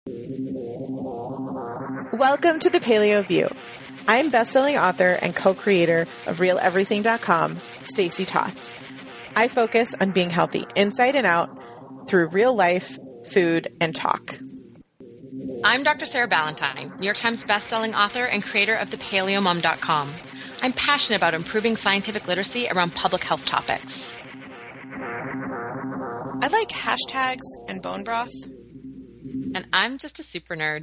Welcome to the Paleo View. I'm best-selling author and co-creator of RealEverything.com, Stacey Toth. I focus on being healthy inside and out through real life, food, and talk. I'm Dr. Sarah Ballantyne, New York Times best-selling author and creator of thepaleomom.com. I'm passionate about improving scientific literacy around public health topics. I like hashtags and bone broth. And I'm just a super nerd.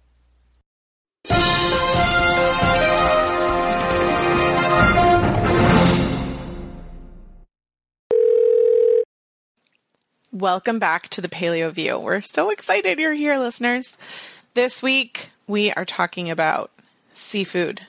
Welcome back to the Paleo View. We're so excited you're here, listeners. This week, we are talking about seafood.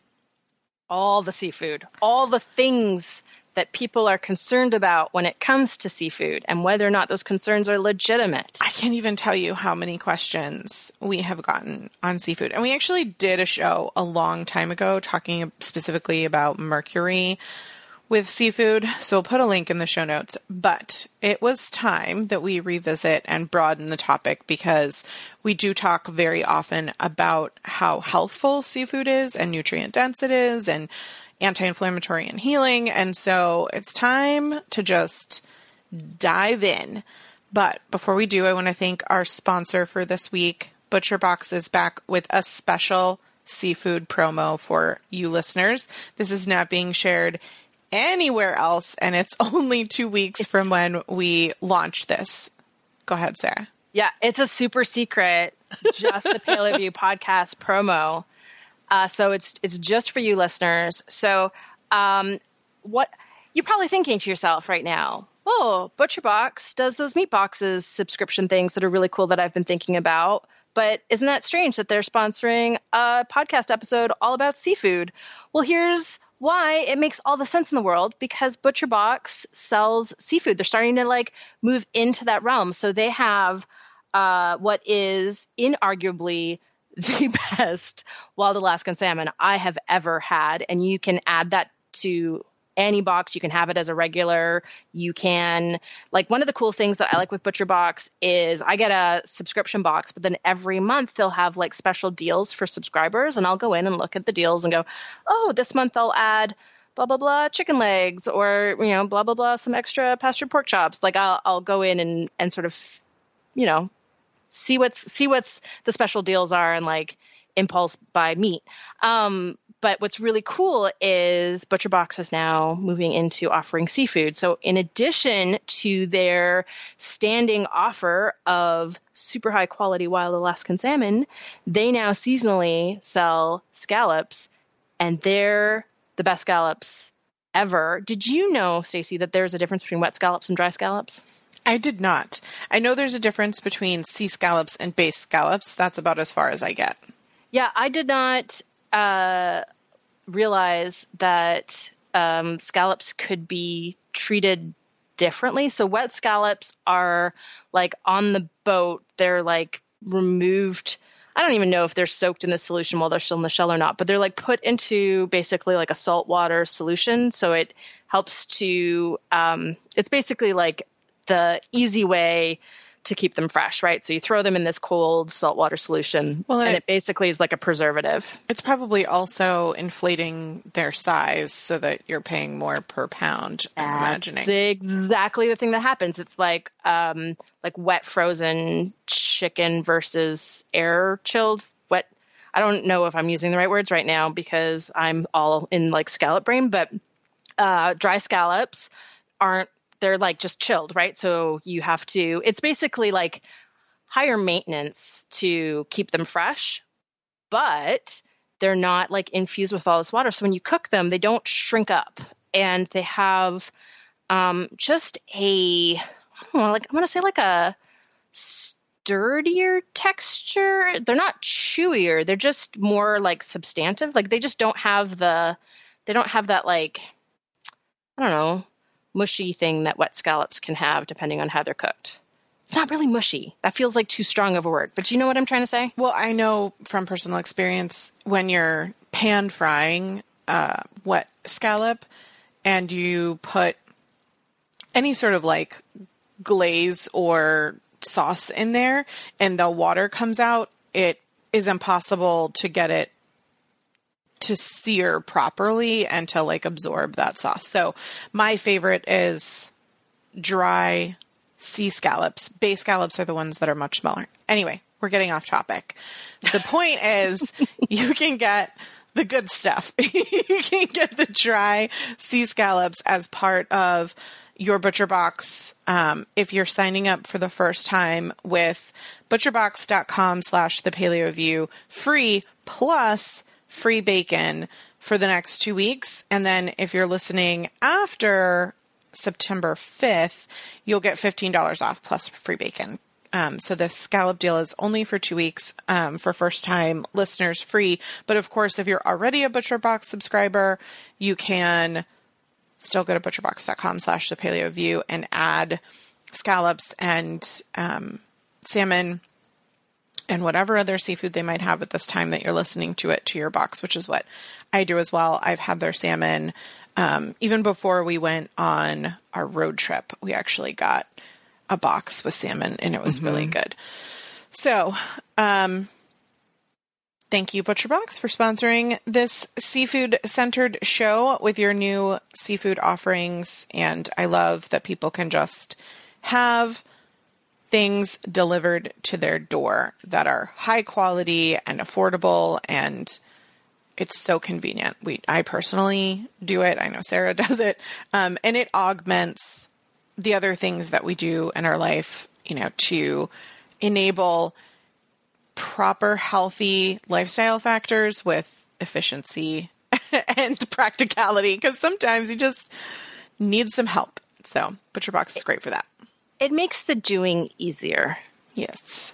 All the seafood, all the things that people are concerned about when it comes to seafood and whether or not those concerns are legitimate. I can't even tell you how many questions we have gotten on seafood. And we actually did a show a long time ago talking specifically about mercury with seafood. So we'll put a link in the show notes. But it was time that we revisit and broaden the topic because we do talk very often about how healthful seafood is and nutrient dense it is and anti-inflammatory and healing. And so it's time to just dive in. But before we do, I want to thank our sponsor for this week. ButcherBox is back with a special seafood promo for you listeners. This is not being shared anywhere else, and it's only 2 weeks from when we launch this. Go ahead, Sarah. Yeah, it's a super secret, just the Paleo View podcast promo. So it's just for you listeners. So what you're probably thinking to yourself right now, oh, ButcherBox does those meat boxes subscription things that are really cool that I've been thinking about. But isn't that strange that they're sponsoring a podcast episode all about seafood? Well, here's why it makes all the sense in the world, because ButcherBox sells seafood. They're starting to move into that realm. So they have what is inarguably the best wild Alaskan salmon I have ever had. And you can add that to any box. You can have it as a regular. You can, one of the cool things that I like with ButcherBox is I get a subscription box, but then every month they'll have special deals for subscribers. And I'll go in and look at the deals and go, oh, this month I'll add blah, blah, blah chicken legs or, blah, blah, blah, some extra pastured pork chops. I'll go in and sort of, see what's the special deals are and impulse buy meat. But what's really cool is ButcherBox is now moving into offering seafood. So in addition to their standing offer of super high quality wild Alaskan salmon, they now seasonally sell scallops, and they're the best scallops ever. Did you know, Stacey, that there's a difference between wet scallops and dry scallops? I did not. I know there's a difference between sea scallops and base scallops. That's about as far as I get. Yeah, I did not realize that scallops could be treated differently. So wet scallops are on the boat. They're removed. I don't even know if they're soaked in the solution while they're still in the shell or not, but they're put into basically a saltwater solution. So it helps to, it's basically the easy way to keep them fresh, right? So you throw them in this cold saltwater solution, and it basically is like a preservative. It's probably also inflating their size so that you're paying more per pound, I'm imagining. That's exactly the thing that happens. It's like wet frozen chicken versus air chilled wet. I don't know if I'm using the right words right now because I'm all in scallop brain, but dry scallops aren't. They're just chilled, right? So you have to, it's basically higher maintenance to keep them fresh, but they're not infused with all this water. So when you cook them, they don't shrink up, and they have just I want to say a sturdier texture. They're not chewier. They're just more substantive. They just don't have that I don't know, mushy thing that wet scallops can have depending on how they're cooked. It's not really mushy. That feels too strong of a word, but you know what I'm trying to say? Well, I know from personal experience when you're pan frying wet scallop and you put any sort of glaze or sauce in there and the water comes out, it is impossible to get it to sear properly and to like absorb that sauce. So my favorite is dry sea scallops. Bay scallops are the ones that are much smaller. Anyway, we're getting off topic. The point is you can get the good stuff. You can get the dry sea scallops as part of your ButcherBox. If you're signing up for the first time with butcherbox.com/thepaleoview free plus free bacon for the next 2 weeks. And then if you're listening after September 5th, you'll get $15 off plus free bacon. So the scallop deal is only for 2 weeks, for first time listeners free. But of course, if you're already a ButcherBox subscriber, you can still go to butcherbox.com/thepaleoview and add scallops and, salmon and whatever other seafood they might have at this time that you're listening to it to your box, which is what I do as well. I've had their salmon, even before we went on our road trip, we actually got a box with salmon and it was really good. So, thank you, ButcherBox, for sponsoring this seafood-centered show with your new seafood offerings. And I love that people can just have things delivered to their door that are high quality and affordable, and it's so convenient. I personally do it. I know Sarah does it. And it augments the other things that we do in our life, to enable proper, healthy lifestyle factors with efficiency and practicality, because sometimes you just need some help. So ButcherBox is great for that. It makes the doing easier. Yes.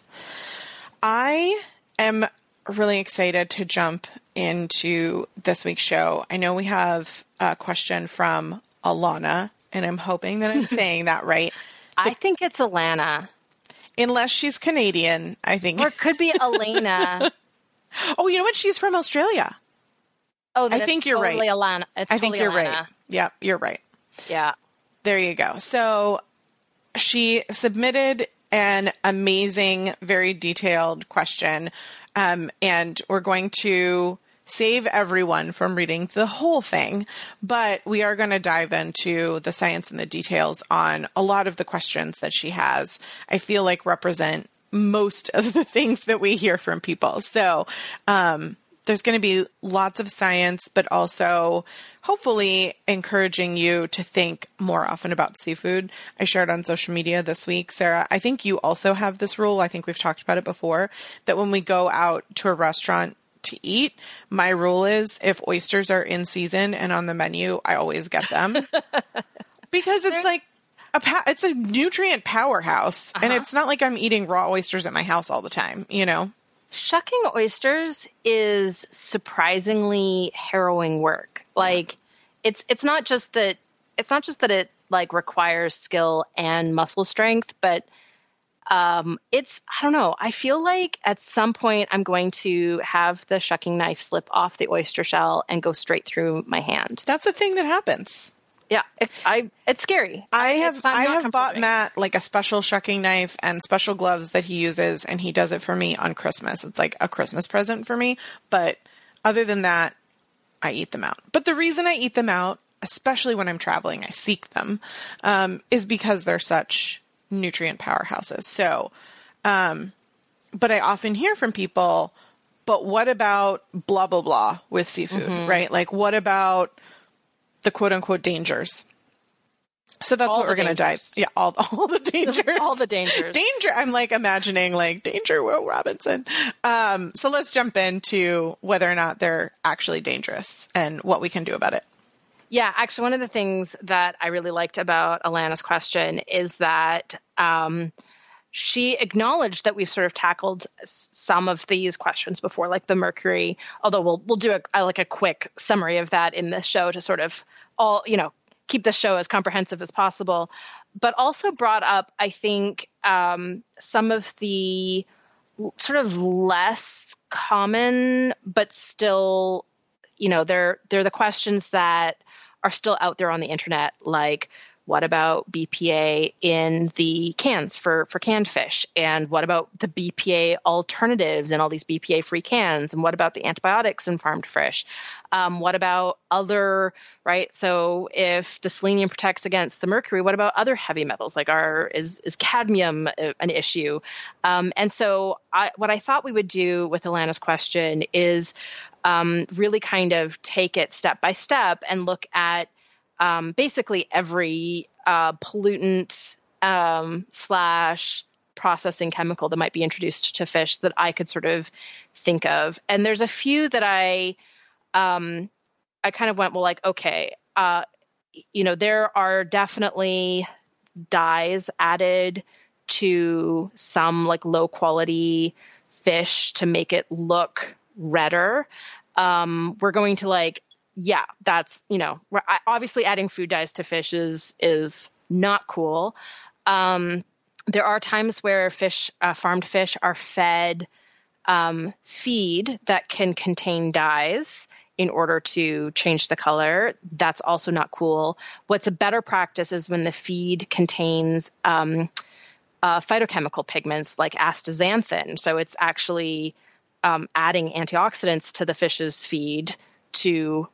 I am really excited to jump into this week's show. I know we have a question from Alana, and I'm hoping that I'm saying that right. I think it's Alana. Unless she's Canadian, I think. Or it could be Elena. Oh, you know what? She's from Australia. Oh, I think you're right. Alana. It's I think totally you're Alana. right. Yeah, you're right. Yeah. There you go. So she submitted an amazing, very detailed question, and we're going to save everyone from reading the whole thing, but we are going to dive into the science and the details on a lot of the questions that she has. I feel like represent most of the things that we hear from people. So, there's going to be lots of science, but also hopefully encouraging you to think more often about seafood. I shared on social media this week, Sarah, I think you also have this rule. I think we've talked about it before, that when we go out to a restaurant to eat, my rule is if oysters are in season and on the menu, I always get them because it's like it's a nutrient powerhouse, and it's not like I'm eating raw oysters at my house all the time, Shucking oysters is surprisingly harrowing work. Like it's not just that it like requires skill and muscle strength, but I don't know. I feel like at some point I'm going to have the shucking knife slip off the oyster shell and go straight through my hand. That's a thing that happens. Yeah, it's scary. I have bought Matt like a special shucking knife and special gloves that he uses, and he does it for me on Christmas. It's like a Christmas present for me. But other than that, I eat them out. But the reason I eat them out, especially when I'm traveling, I seek them, is because they're such nutrient powerhouses. So, but I often hear from people, but what about blah, blah, blah with seafood, right? Like, what about the quote unquote dangers? So that's what we're going to dive. Yeah. All the dangers. All the dangers. Danger. I'm like imagining like Danger Will Robinson. So let's jump into whether or not they're actually dangerous and what we can do about it. Yeah. Actually, one of the things that I really liked about Alana's question is that, she acknowledged that we've sort of tackled some of these questions before, like the mercury, although we'll do a quick summary of that in this show to sort of keep the show as comprehensive as possible, but also brought up, I think, some of the sort of less common, but still, they're the questions that are still out there on the internet, like, What about BPA in the cans for canned fish? And what about the BPA alternatives and all these BPA-free cans? And what about the antibiotics in farmed fish? What about other, right? So if the selenium protects against the mercury, what about other heavy metals? Like is cadmium an issue? And so what I thought we would do with Alana's question is really kind of take it step by step and look at basically every pollutant / processing chemical that might be introduced to fish that I could sort of think of. And there's a few that I kind of went, well, like, okay, there are definitely dyes added to some like low quality fish to make it look redder. We're going to that's, obviously adding food dyes to fish is not cool. There are times where farmed fish are fed feed that can contain dyes in order to change the color. That's also not cool. What's a better practice is when the feed contains phytochemical pigments like astaxanthin. So it's actually adding antioxidants to the fish's feed to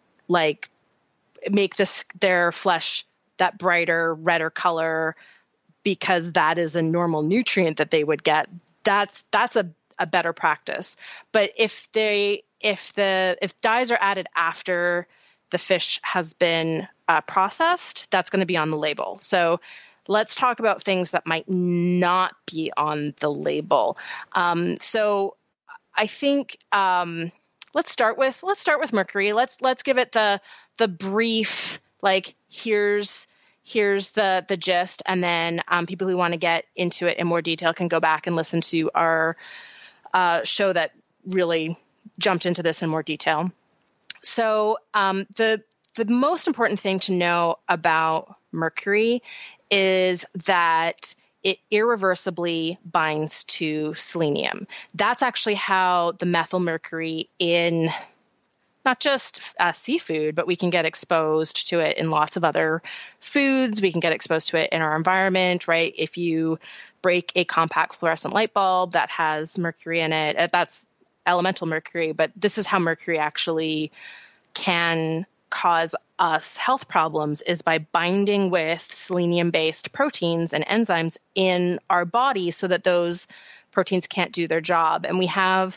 make their flesh that brighter, redder color, because that is a normal nutrient that they would get. That's a better practice. But if dyes are added after the fish has been processed, that's going to be on the label. So let's talk about things that might not be on the label. So I think let's start with mercury. Let's give it the brief, here's the gist, and then people who want to get into it in more detail can go back and listen to our show that really jumped into this in more detail. So the most important thing to know about mercury is that it irreversibly binds to selenium. That's actually how the methyl mercury in not just seafood, but we can get exposed to it in lots of other foods. We can get exposed to it in our environment, right? If you break a compact fluorescent light bulb that has mercury in it, that's elemental mercury, but this is how mercury actually can cause us health problems, is by binding with selenium-based proteins and enzymes in our body so that those proteins can't do their job. And we have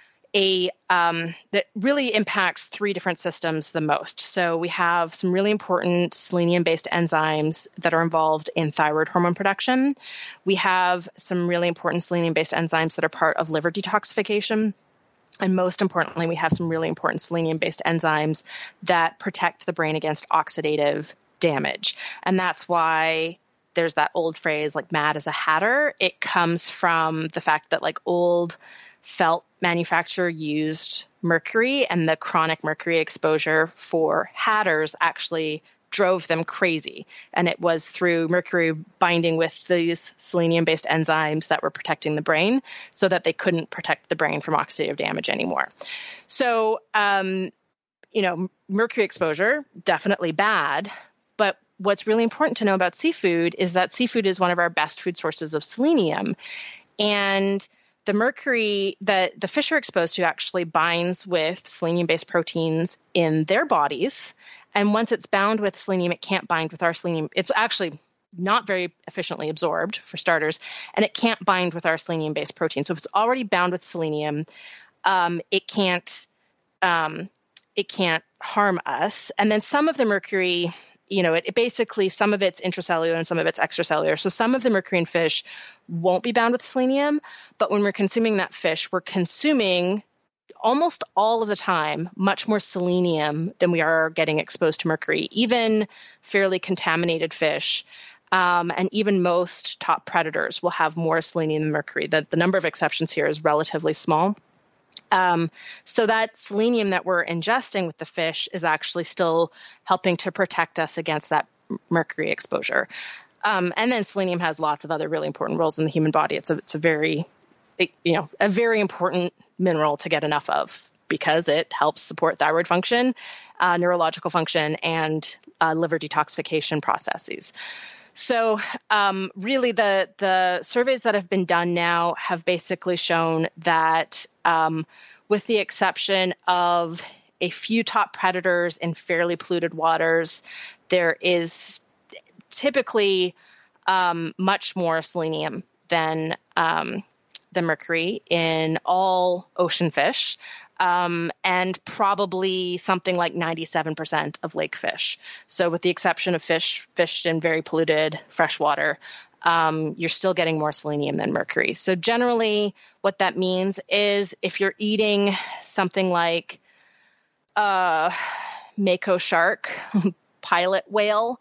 that really impacts three different systems the most. So we have some really important selenium-based enzymes that are involved in thyroid hormone production. We have some really important selenium-based enzymes that are part of liver detoxification. And most importantly, we have some really important selenium-based enzymes that protect the brain against oxidative damage. And that's why there's that old phrase, mad as a hatter. It comes from the fact that old felt manufacturer used mercury, and the chronic mercury exposure for hatters actually drove them crazy. And it was through mercury binding with these selenium-based enzymes that were protecting the brain so that they couldn't protect the brain from oxidative damage anymore. So, mercury exposure, definitely bad. But what's really important to know about seafood is that seafood is one of our best food sources of selenium. And the mercury that the fish are exposed to actually binds with selenium-based proteins in their bodies. And once it's bound with selenium, it can't bind with our selenium. It's actually not very efficiently absorbed, for starters, and it can't bind with our selenium-based protein. So if it's already bound with selenium, it can't harm us. And then some of the mercury, it basically, some of it's intracellular and some of it's extracellular. So some of the mercury in fish won't be bound with selenium, but when we're consuming that fish, we're consuming almost all of the time much more selenium than we are getting exposed to mercury. Even fairly contaminated fish, and even most top predators will have more selenium than mercury. The number of exceptions here is relatively small. So that selenium that we're ingesting with the fish is actually still helping to protect us against that mercury exposure. And then selenium has lots of other really important roles in the human body. It's a very important mineral to get enough of. because it helps support thyroid function, neurological function, and liver detoxification processes. So really the surveys that have been done now have basically shown that with the exception of a few top predators in fairly polluted waters, there is typically much more selenium than mercury in all ocean fish, and probably something like 97% of lake fish. So with the exception of fish fished in very polluted freshwater, you're still getting more selenium than mercury. So generally what that means is if you're eating something like mako shark, pilot whale,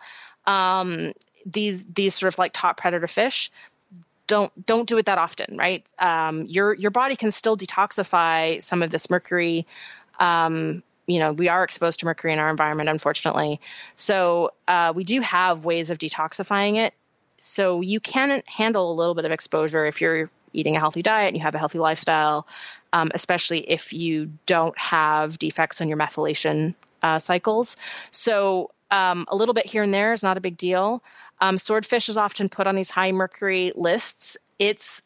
these sort of like top predator fish, don't do it that often, right? Your body can still detoxify some of this mercury. We are exposed to mercury in our environment, unfortunately. So we do have ways of detoxifying it. So you can handle a little bit of exposure if you're eating a healthy diet and you have a healthy lifestyle, especially if you don't have defects on your methylation cycles. So a little bit here and there is not a big deal. Swordfish is often put on these high mercury lists. It's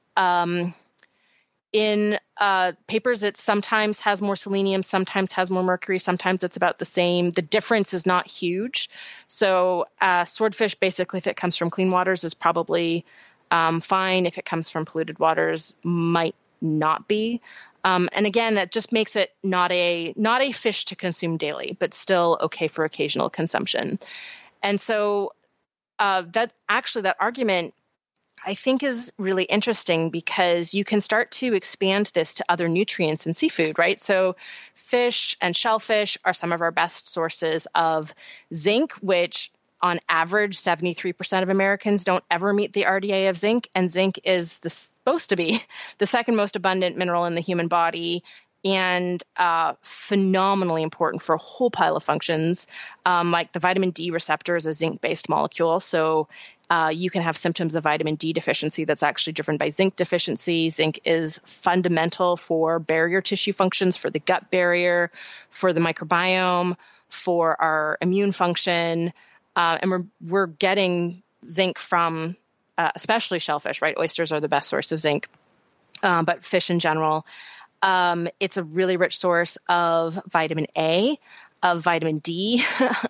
in papers, it sometimes has more selenium, sometimes has more mercury, sometimes it's about the same. The difference is not huge. So swordfish, basically, if it comes from clean waters, is probably fine. If it comes from polluted waters, might not be. And again, that just makes it not a fish to consume daily, but still okay for occasional consumption. And so that argument, I think, is really interesting because you can start to expand this to other nutrients in seafood, right? So fish and shellfish are some of our best sources of zinc, which on average, 73% of Americans don't ever meet the RDA of zinc. And zinc is supposed to be the second most abundant mineral in the human body and phenomenally important for a whole pile of functions. Like the vitamin D receptor is a zinc-based molecule. So you can have symptoms of vitamin D deficiency that's actually driven by zinc deficiency. Zinc is fundamental for barrier tissue functions, for the gut barrier, for the microbiome, for our immune function. And we're getting zinc from especially shellfish, right? Oysters are the best source of zinc, but fish in general. It's a really rich source of vitamin A, of vitamin D,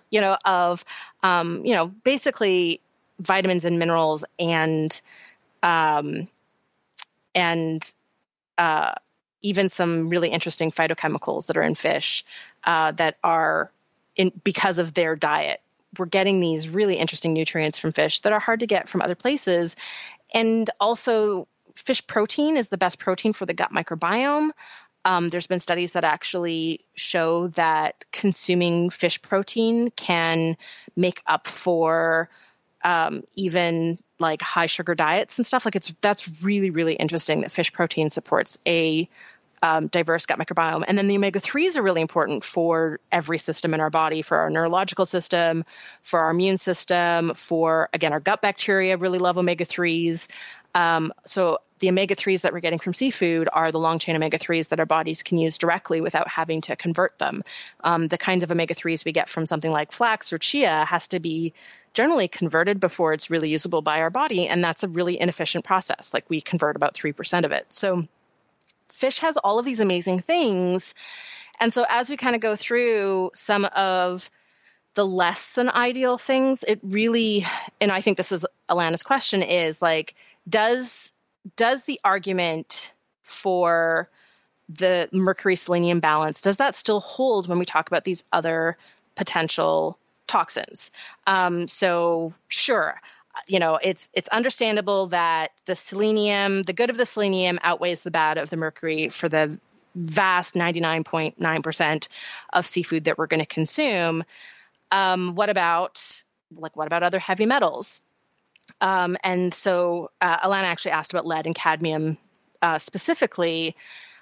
basically vitamins and minerals and even some really interesting phytochemicals that are in fish that are because of their diet. We're getting these really interesting nutrients from fish that are hard to get from other places. And also, fish protein is the best protein for the gut microbiome. There's been studies that actually show that consuming fish protein can make up for even like high sugar diets and stuff. That's really, really interesting that fish protein supports a diverse gut microbiome. And then the omega-3s are really important for every system in our body, for our neurological system, for our immune system, for, again, our gut bacteria really love omega-3s. So the omega-3s that we're getting from seafood are the long-chain omega-3s that our bodies can use directly without having to convert them. The kinds of omega-3s we get from something like flax or chia has to be generally converted before it's really usable by our body, and that's a really inefficient process. Like we convert about 3% of it. So fish has all of these amazing things. And so as we kind of go through some of the less than ideal things, it really, and I think this is Alana's question, is like, does the argument for the mercury selenium balance, does that still hold when we talk about these other potential toxins? So sure. It's understandable that the good of the selenium outweighs the bad of the mercury for the vast 99.9% of seafood that we're going to consume. What about other heavy metals? And so Alana actually asked about lead and cadmium specifically.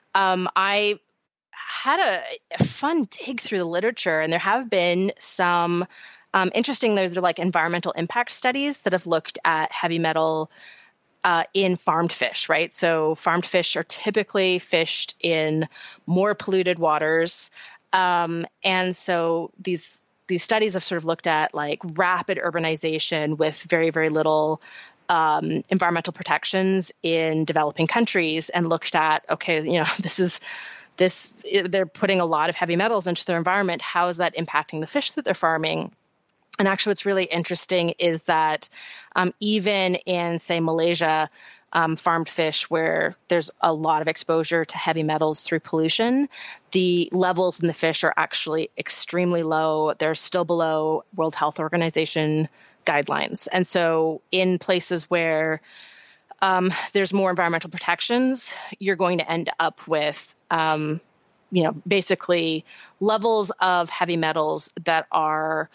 I had a fun dig through the literature, and there have been some interesting, they're like environmental impact studies that have looked at heavy metal in farmed fish, right? So farmed fish are typically fished in more polluted waters. And so these studies have sort of looked at like rapid urbanization with very, very little environmental protections in developing countries, and looked at, okay, they're putting a lot of heavy metals into their environment. How is that impacting the fish that they're farming? And actually, what's really interesting is that even in, say, Malaysia, farmed fish where there's a lot of exposure to heavy metals through pollution, the levels in the fish are actually extremely low. They're still below World Health Organization guidelines. And so in places where there's more environmental protections, you're going to end up with basically levels of heavy metals that are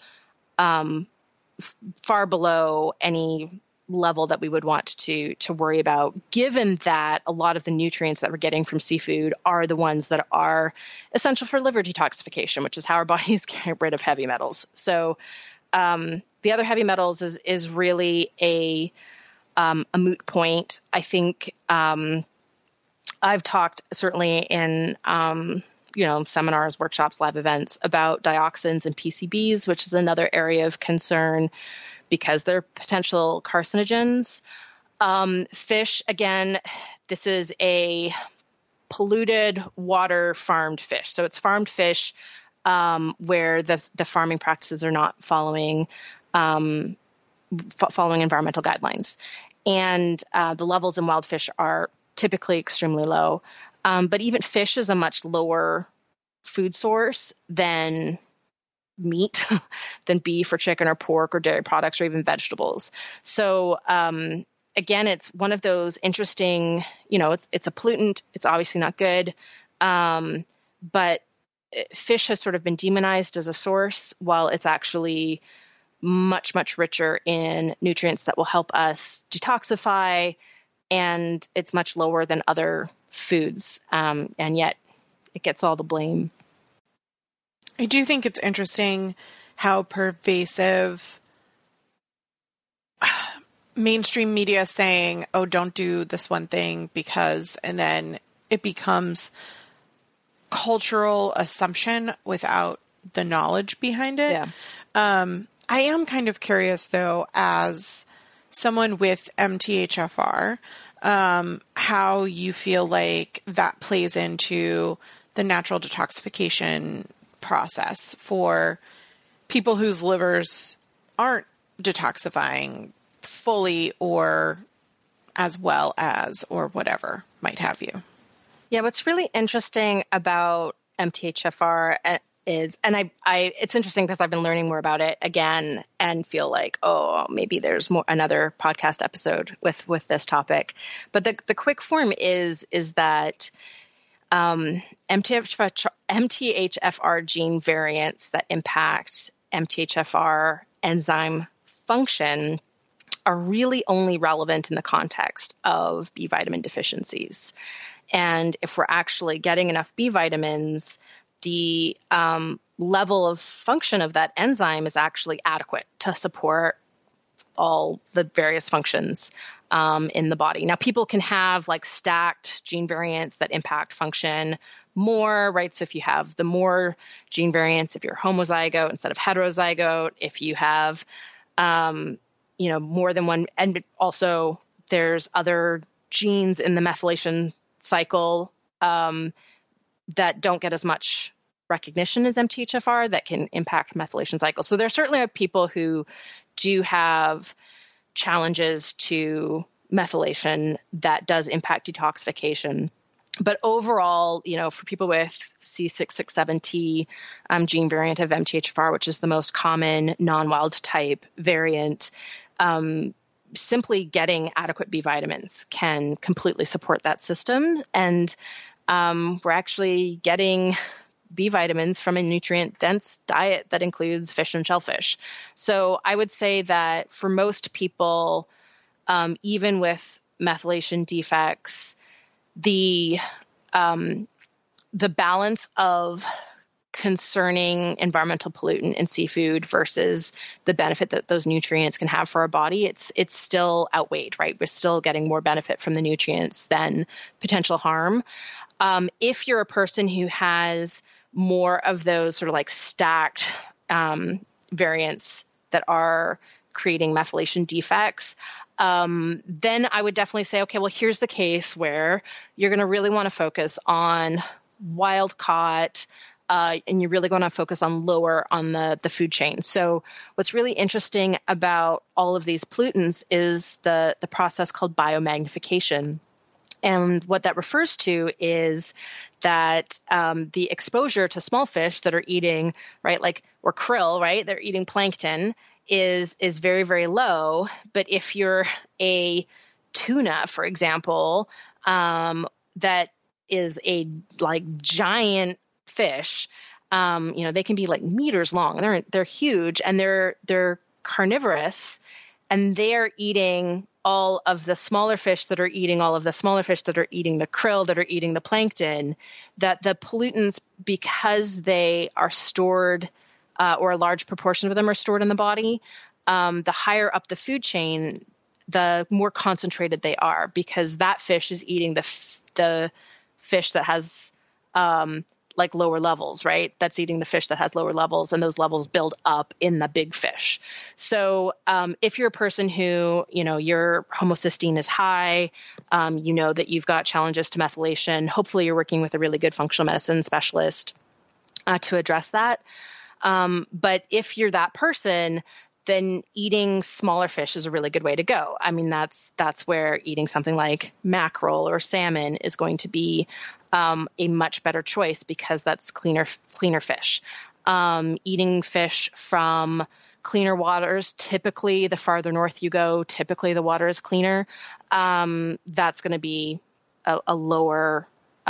far below any level that we would want to worry about, given that a lot of the nutrients that we're getting from seafood are the ones that are essential for liver detoxification, which is how our bodies get rid of heavy metals. So the other heavy metals is really a moot point. I think I've talked certainly in seminars, workshops, live events about dioxins and PCBs, which is another area of concern because they're potential carcinogens. Fish, again, this is a polluted water farmed fish. So it's farmed fish where the farming practices are not following environmental guidelines. And the levels in wild fish are typically extremely low. But even fish is a much lower food source than meat, than beef or chicken or pork or dairy products or even vegetables. So again, it's one of those interesting, it's a pollutant. It's obviously not good. But fish has sort of been demonized as a source, while it's actually much, much richer in nutrients that will help us detoxify, and it's much lower than other foods. And yet it gets all the blame. I do think it's interesting how pervasive mainstream media is saying, oh, don't do this one thing because, and then it becomes cultural assumption without the knowledge behind it. Yeah. I am kind of curious, though, as someone with MTHFR, how you feel like that plays into the natural detoxification process for people whose livers aren't detoxifying fully or as well as, or whatever might have you. Yeah, what's really interesting about MTHFR is, and it's interesting because I've been learning more about it again and feel like, oh, maybe there's another podcast episode with this topic. But the quick form is that MTHFR gene variants that impact MTHFR enzyme function are really only relevant in the context of B vitamin deficiencies. And if we're actually getting enough B vitamins, the level of function of that enzyme is actually adequate to support all the various functions in the body. Now, people can have like stacked gene variants that impact function more, right? So if you have the more gene variants, if you're homozygote instead of heterozygote, if you have, more than one, and also there's other genes in the methylation cycle that don't get as much recognition as MTHFR that can impact methylation cycle. So there certainly are people who do have challenges to methylation that does impact detoxification. But overall, for people with C667T gene variant of MTHFR, which is the most common non-wild type variant, simply getting adequate B vitamins can completely support that system. And we're actually getting B vitamins from a nutrient-dense diet that includes fish and shellfish. So I would say that for most people, even with methylation defects, the balance of concerning environmental pollutant in seafood versus the benefit that those nutrients can have for our body, it's still outweighed, right? We're still getting more benefit from the nutrients than potential harm. If you're a person who has more of those sort of like stacked variants that are creating methylation defects, then I would definitely say, okay, well, here's the case where you're going to really want to focus on wild caught, and you're really going to focus on lower on the food chain. So what's really interesting about all of these pollutants is the process called biomagnification. And what that refers to is that the exposure to small fish that are eating, right, like, or krill, right, they're eating plankton, is very, very low. But if you're a tuna, for example, that is a like giant fish, they can be like meters long. They're huge, and they're carnivorous, and they're eating all of the smaller fish that are eating all of the smaller fish that are eating the krill that are eating the plankton, that the pollutants, because they are stored, or a large proportion of them are stored in the body, the higher up the food chain, the more concentrated they are, because that fish is eating the fish that has like lower levels, right? That's eating the fish that has lower levels, and those levels build up in the big fish. So if you're a person who, your homocysteine is high, that you've got challenges to methylation, hopefully you're working with a really good functional medicine specialist to address that. But if you're that person, then eating smaller fish is a really good way to go. I mean, that's where eating something like mackerel or salmon is going to be a much better choice, because that's cleaner fish. Eating fish from cleaner waters, typically the farther north you go, typically the water is cleaner. That's going to be a lower,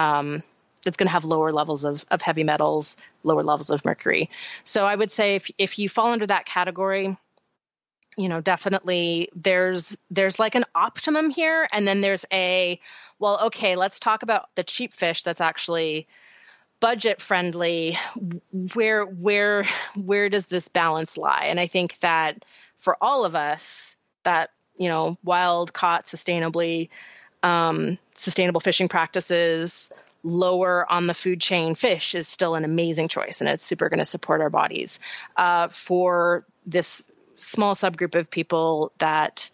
it's going to have lower levels of heavy metals, lower levels of mercury. So I would say if you fall under that category, definitely there's like an optimum here. And then there's okay, let's talk about the cheap fish that's actually budget friendly. Where does this balance lie? And I think that for all of us, that, wild caught sustainable fishing practices, lower on the food chain fish is still an amazing choice, and it's super going to support our bodies. For this small subgroup of people that,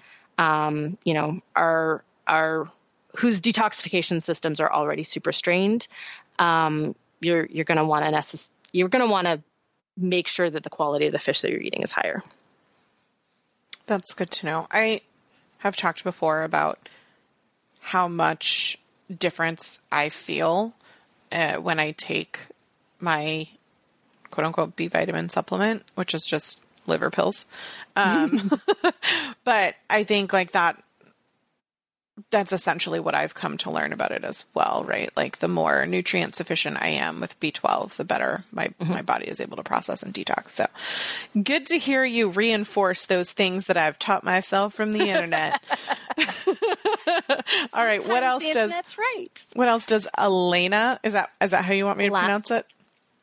are whose detoxification systems are already super strained, you're going to want to make sure that the quality of the fish that you're eating is higher. That's good to know. I have talked before about how much difference I feel when I take my quote unquote B vitamin supplement, which is just liver pills. But I think like that's essentially what I've come to learn about it as well, right? Like the more nutrient sufficient I am with B12, the better my body is able to process and detox. So good to hear you reinforce those things that I've taught myself from the internet. All right. That's right. What else does Elena, is that how you want me to pronounce it?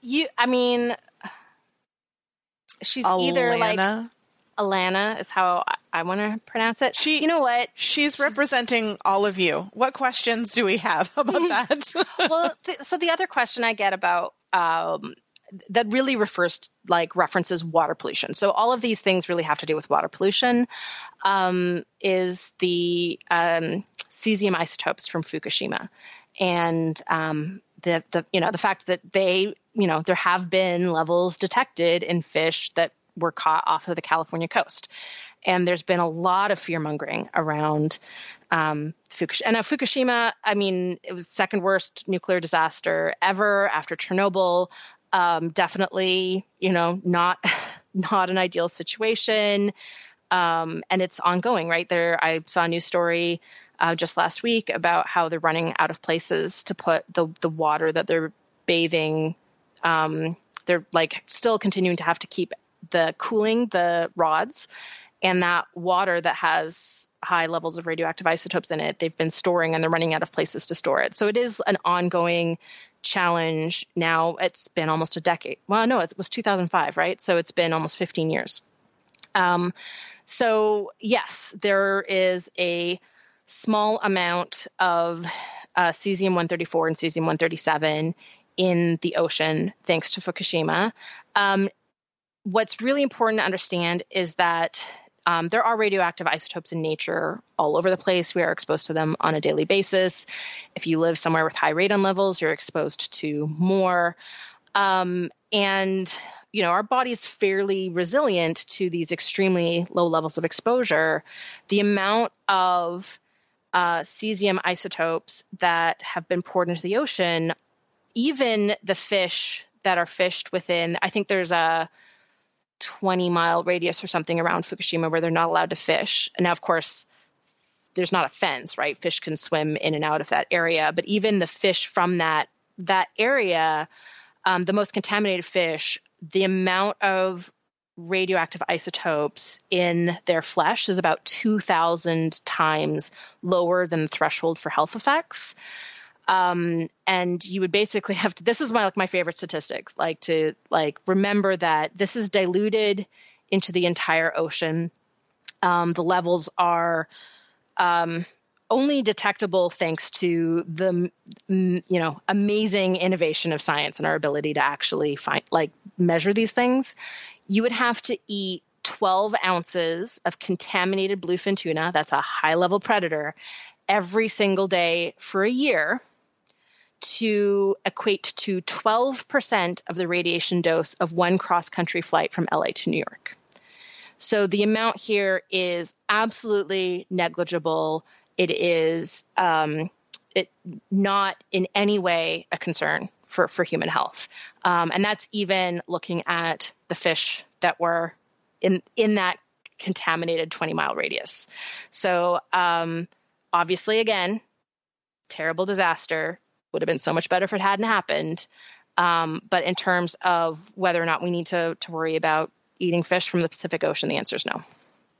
She's Alana? Either like Alana is how I want to pronounce it. You know what? She's representing all of you. What questions do we have about that? Well, so the other question I get about that really references water pollution. So all of these things really have to do with water pollution. Is the cesium isotopes from Fukushima, and the fact that there have been levels detected in fish that were caught off of the California coast. And there's been a lot of fear mongering around Fukushima. And Fukushima, I mean, it was the second worst nuclear disaster ever after Chernobyl. Definitely, not an ideal situation. And it's ongoing, right? I saw a news story just last week about how they're running out of places to put the water that they're bathing. They're like still continuing to have to keep cooling the rods, and that water that has high levels of radioactive isotopes in it, they've been storing, and they're running out of places to store it. So it is an ongoing challenge now. It's been almost a decade. Well, no, it was 2005, right? So it's been almost 15 years. So yes, there is a small amount of cesium-134 and cesium-137 in the ocean, thanks to Fukushima. What's really important to understand is that there are radioactive isotopes in nature all over the place. We are exposed to them on a daily basis. If you live somewhere with high radon levels, you're exposed to more. And our body is fairly resilient to these extremely low levels of exposure. The amount of cesium isotopes that have been poured into the ocean, even the fish that are fished within, I think there's a 20-mile radius or something around Fukushima where they're not allowed to fish. And now, of course, there's not a fence, right? Fish can swim in and out of that area. But even the fish from that area, the most contaminated fish, the amount of radioactive isotopes in their flesh is about 2,000 times lower than the threshold for health effects. And you would basically have to, this is my favorite statistics, to remember that this is diluted into the entire ocean. The levels are, only detectable thanks to the, amazing innovation of science and our ability to actually measure these things. You would have to eat 12 ounces of contaminated bluefin tuna. That's a high level predator every single day for a year to equate to 12% of the radiation dose of one cross-country flight from LA to New York. So the amount here is absolutely negligible. It is not in any way a concern for human health. And that's even looking at the fish that were in that contaminated 20-mile radius. So obviously, again, terrible disaster. Would have been so much better if it hadn't happened. But in terms of whether or not we need to worry about eating fish from the Pacific Ocean, the answer is no.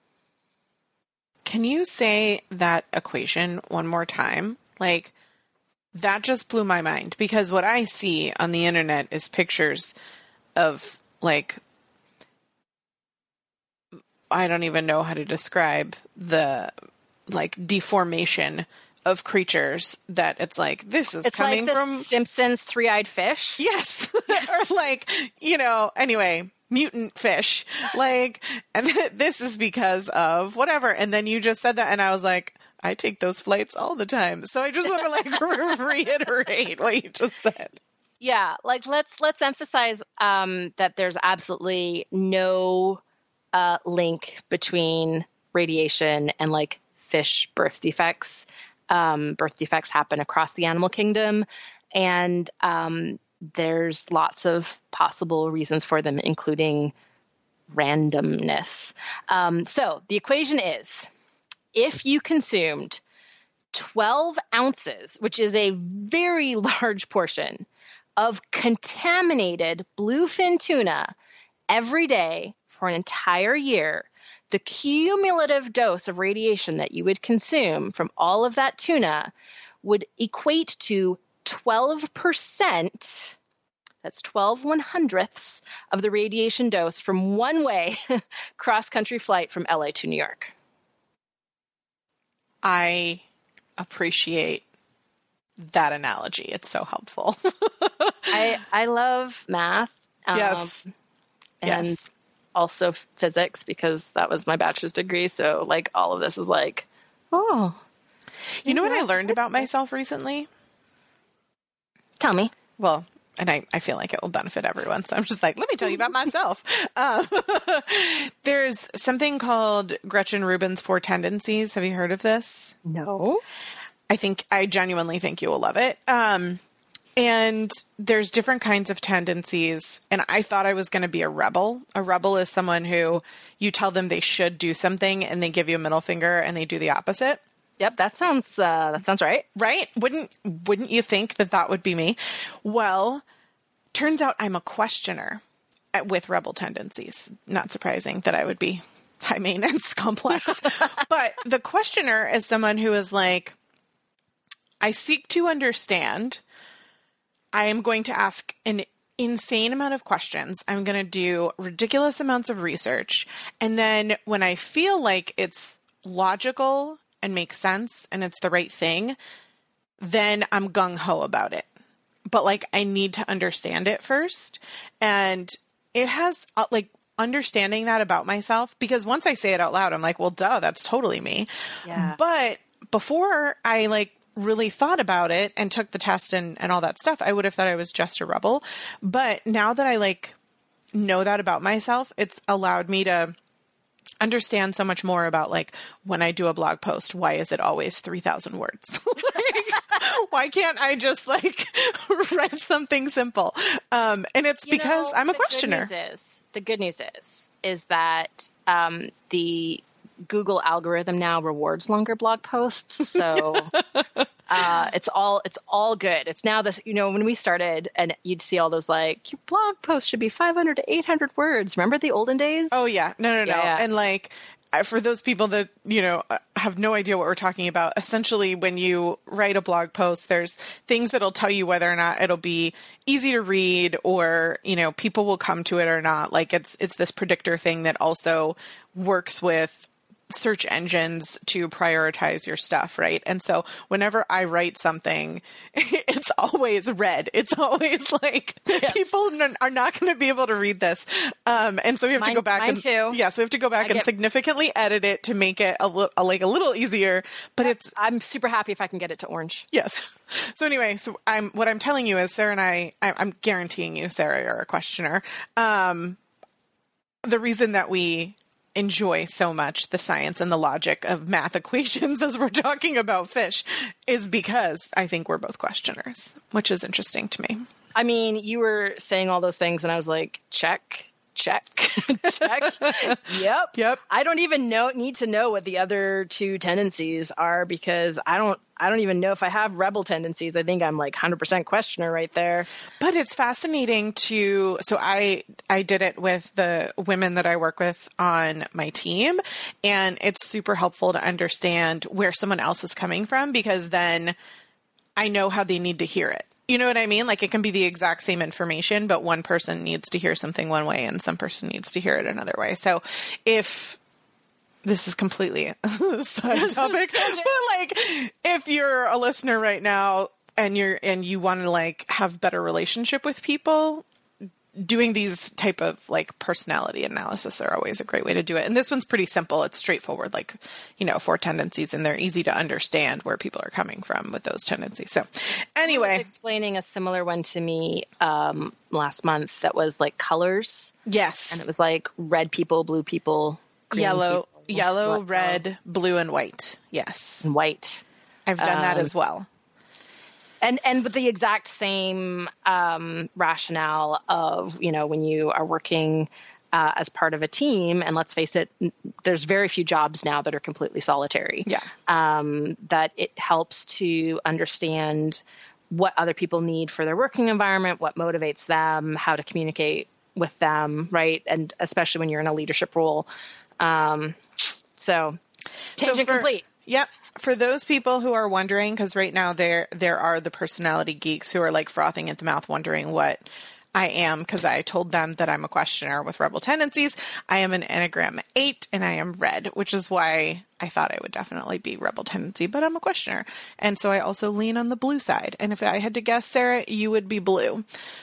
Can you say that equation one more time? That just blew my mind, because what I see on the internet is pictures of I don't even know how to describe the deformation of creatures that it's this is it's coming like the from Simpsons three-eyed fish. Yes. Or anyway, mutant fish. And this is because of whatever. And then you just said that and I was like, I take those flights all the time. So I just want to reiterate what you just said. Yeah, let's emphasize that there's absolutely no link between radiation and fish birth defects. Birth defects happen across the animal kingdom, and there's lots of possible reasons for them, including randomness. So the equation is, if you consumed 12 ounces, which is a very large portion, of contaminated bluefin tuna every day for an entire year, the cumulative dose of radiation that you would consume from all of that tuna would equate to 12%. That's 12/100ths of the radiation dose from one-way cross-country flight from LA to New York. I appreciate that analogy. It's so helpful. I love math. Yes. And yes. Also physics, because that was my bachelor's degree. So all of this is oh. You know what I learned about myself recently? Tell me. Well, and I feel like it will benefit everyone. So I'm just let me tell you about myself. There's something called Gretchen Rubin's 4 Tendencies. Have you heard of this? No. I genuinely think you will love it. And there's different kinds of tendencies. And I thought I was going to be a rebel. A rebel is someone who you tell them they should do something and they give you a middle finger and they do the opposite. Yep, that sounds right. Right? Wouldn't you think that would be me? Well, turns out I'm a questioner with rebel tendencies. Not surprising that I would be high maintenance complex. But the questioner is someone who is I seek to understand I am going to ask an insane amount of questions. I'm going to do ridiculous amounts of research. And then when I feel like it's logical and makes sense and it's the right thing, then I'm gung-ho about it. But like, I need to understand it first. And it has like understanding that about myself, because once I say it out loud, I'm like, well, duh, that's totally me. Yeah. But before I like really thought about it and took the test and all that stuff, I would have thought I was just a rebel. But now that I like know that about myself, it's allowed me to understand so much more about like when I do a blog post, why is it always 3,000 words? Why can't I just like write something simple? And it's because I'm a questioner. The good news is that the Google algorithm now rewards longer blog posts. So it's all good. It's now this, when we started and you'd see all those like, your blog post should be 500 to 800 words. Remember the olden days? Oh yeah. No. Yeah. And like, for those people that, have no idea what we're talking about, essentially when you write a blog post, there's things that'll tell you whether or not it'll be easy to read or, people will come to it or not. Like it's this predictor thing that also works with search engines to prioritize your stuff, right? And so whenever I write something, it's always read. It's always like, yes, people are not going to be able to read this. And so we have to go back and so we have to go back and significantly edit it to make it a little easier, but I'm super happy if I can get it to orange. Yes. So anyway, what I'm telling you is Sarah and I'm guaranteeing you, Sarah, you're a questioner. The reason that we enjoy so much the science and the logic of math equations as we're talking about fish is because I think we're both questioners, which is interesting to me. I mean, you were saying all those things and I was like, check. Yep. I don't even need to know what the other two tendencies are, because I don't even know if I have rebel tendencies. I think I'm like 100% questioner right there. But it's fascinating so I did it with the women that I work with on my team, and it's super helpful to understand where someone else is coming from, because then I know how they need to hear it. You know what I mean? Like it can be the exact same information, but one person needs to hear something one way and some person needs to hear it another way. So if this is completely a side topic, but like if you're a listener right now and you want to like have better relationship with people, doing these type of like personality analysis are always a great way to do it. And this one's pretty simple. It's straightforward, like, 4 tendencies, and they're easy to understand where people are coming from with those tendencies. So anyway, someone was explaining a similar one to me last month that was like colors. Yes. And it was like red people, blue people, green yellow, people, red, blue, and white. Yes. And white. I've done that as well. And with the exact same rationale of, when you are working as part of a team, and let's face it, there's very few jobs now that are completely solitary. Yeah. That it helps to understand what other people need for their working environment, what motivates them, how to communicate with them, right? And especially when you're in a leadership role. So tangent complete. Yep. For those people who are wondering, because right now there are the personality geeks who are like frothing at the mouth wondering what I am, because I told them that I'm a questioner with rebel tendencies. I am an Enneagram 8 and I am red, which is why I thought I would definitely be rebel tendency, but I'm a questioner. And so I also lean on the blue side. And if I had to guess, Sarah, you would be blue.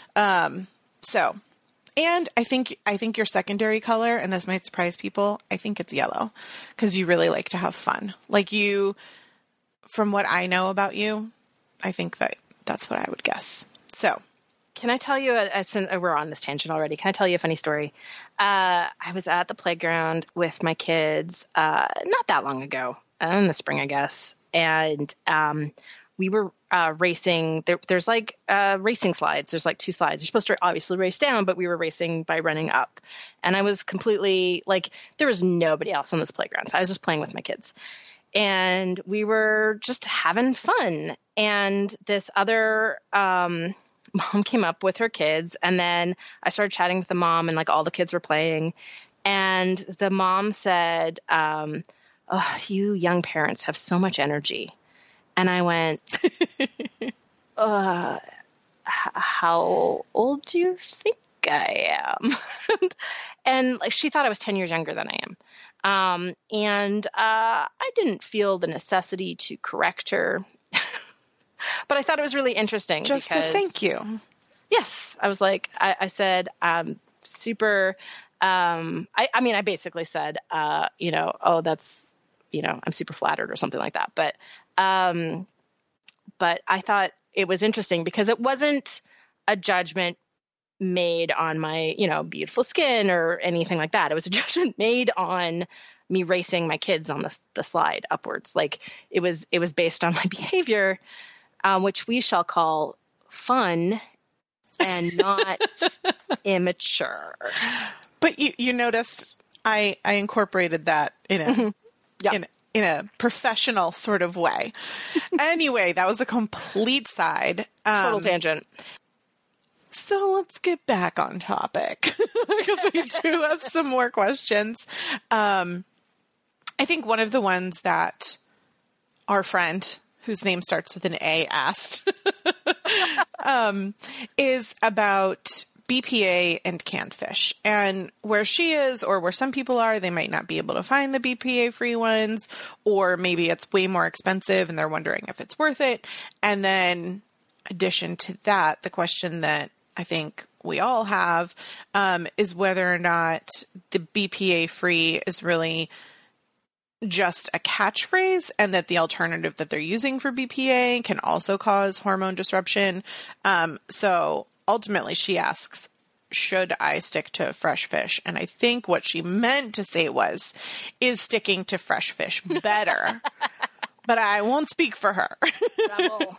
And I think your secondary color, and this might surprise people, I think it's yellow, because you really like to have fun. Like from what I know about you, I think that's what I would guess. So, can I tell you, we're on this tangent already. Can I tell you a funny story? I was at the playground with my kids not that long ago, in the spring, I guess, and we were racing. There's like racing slides. There's like 2 slides. You're supposed to obviously race down, but we were racing by running up. And I was completely like, there was nobody else on this playground. So I was just playing with my kids. And we were just having fun. And this other mom came up with her kids. And then I started chatting with the mom, and like all the kids were playing. And the mom said, oh, you young parents have so much energy. And I went, how how old do you think I am? And like, she thought I was 10 years younger than I am. And I didn't feel the necessity to correct her, but I thought it was really interesting. Just to thank you. Yes. I was like, I said, super, I mean, I basically said, oh, that's, I'm super flattered or something like that. But I thought it was interesting because it wasn't a judgment made on my, beautiful skin or anything like that. It was a judgment made on me racing my kids on the slide upwards. Like it was based on my behavior, which we shall call fun and not immature. But you noticed I incorporated that in a in a professional sort of way. Anyway, that was a complete side. Total tangent. So let's get back on topic because we do have some more questions. I think one of the ones that our friend, whose name starts with an A, asked is about BPA and canned fish. And where she is, or where some people are, they might not be able to find the BPA-free ones, or maybe it's way more expensive and they're wondering if it's worth it. And then, addition to that, the question that I think we all have is whether or not the BPA-free is really just a catchphrase, and that the alternative that they're using for BPA can also cause hormone disruption. So ultimately she asks, should I stick to fresh fish? And I think what she meant to say is sticking to fresh fish better, but I won't speak for her. Bravo.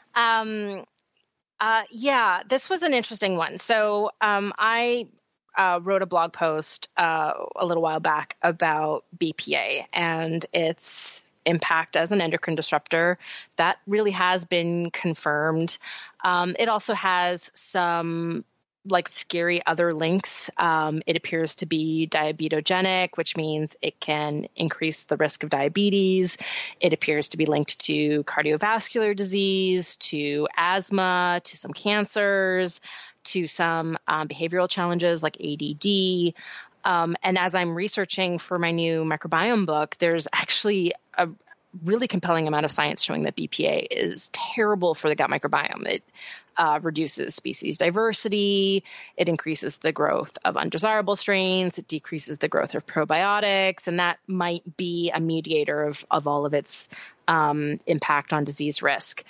Yeah, this was an interesting one. So I wrote a blog post a little while back about BPA and its impact as an endocrine disruptor. That really has been confirmed. It also has some scary other links. It appears to be diabetogenic, which means it can increase the risk of diabetes. It appears to be linked to cardiovascular disease, to asthma, to some cancers, to some behavioral challenges like ADD. And as I'm researching for my new microbiome book, there's actually a really compelling amount of science showing that BPA is terrible for the gut microbiome. It reduces species diversity. It increases the growth of undesirable strains. It decreases the growth of probiotics. And that might be a mediator of all of its impact on disease risk.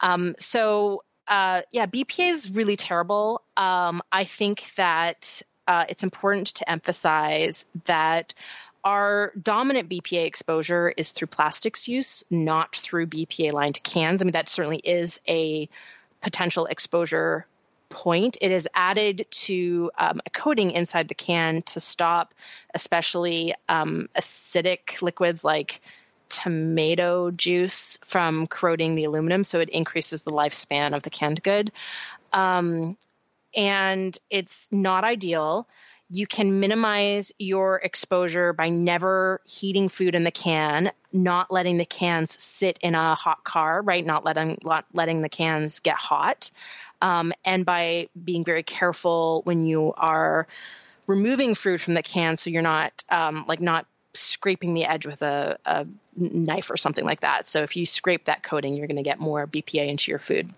BPA is really terrible. I think that it's important to emphasize that our dominant BPA exposure is through plastics use, not through BPA-lined cans. I mean, that certainly is a potential exposure point. It is added to a coating inside the can to stop especially acidic liquids like tomato juice from corroding the aluminum, so it increases the lifespan of the canned good. And it's not ideal. You can minimize your exposure by never heating food in the can, not letting the cans sit in a hot car, right? Not letting the cans get hot. And by being very careful when you are removing fruit from the can, so you're not not scraping the edge with a knife or something like that. So if you scrape that coating, you're going to get more BPA into your food.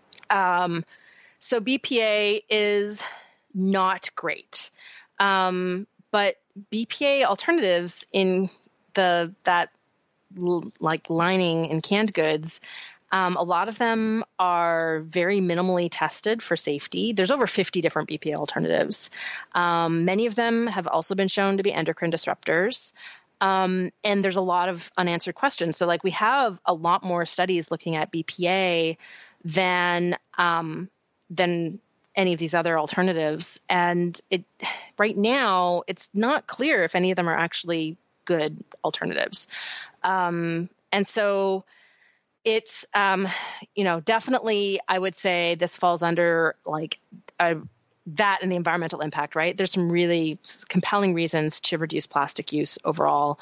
So BPA is not great. But BPA alternatives in that lining in canned goods, a lot of them are very minimally tested for safety. There's over 50 different BPA alternatives. Many of them have also been shown to be endocrine disruptors. And there's a lot of unanswered questions. So we have a lot more studies looking at BPA than any of these other alternatives. And right now, it's not clear if any of them are actually good alternatives. And so it's, definitely, I would say this falls under that and the environmental impact, right? There's some really compelling reasons to reduce plastic use overall.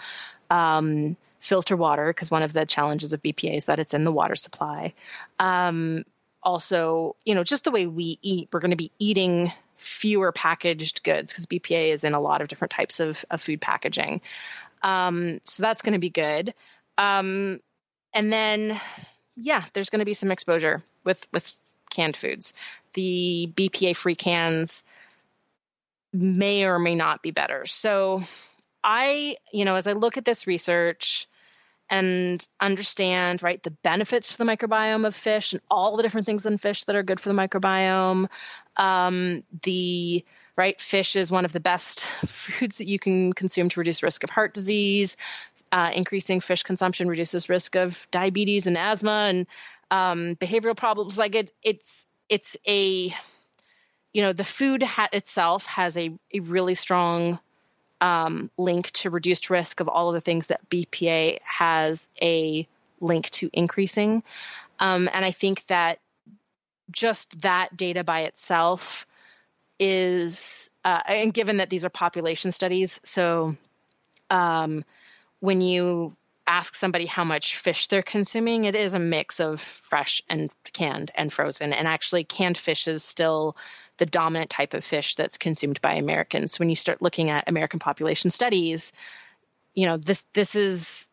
Filter water, because one of the challenges of BPA is that it's in the water supply. also, just the way we eat, we're going to be eating fewer packaged goods because BPA is in a lot of different types of food packaging. So that's going to be good. And then, there's going to be some exposure with canned foods. The BPA-free cans may or may not be better. So as I look at this research and understand, right, the benefits to the microbiome of fish and all the different things in fish that are good for the microbiome, fish is one of the best foods that you can consume to reduce risk of heart disease. Increasing fish consumption reduces risk of diabetes and asthma and behavioral problems. Like it's a, the food itself has a really strong link to reduced risk of all of the things that BPA has a link to increasing. And I think that just that data by itself is, and given that these are population studies, so when you ask somebody how much fish they're consuming, it is a mix of fresh and canned and frozen. And actually canned fish is still the dominant type of fish that's consumed by Americans. When you start looking at American population studies, this is,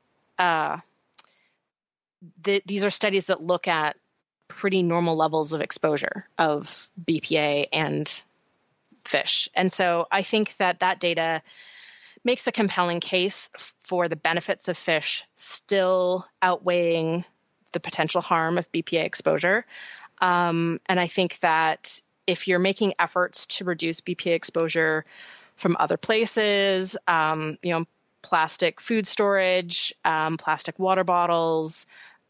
these are studies that look at pretty normal levels of exposure of BPA and fish. And so I think that data makes a compelling case for the benefits of fish still outweighing the potential harm of BPA exposure. And I think that if you're making efforts to reduce BPA exposure from other places, plastic food storage, plastic water bottles,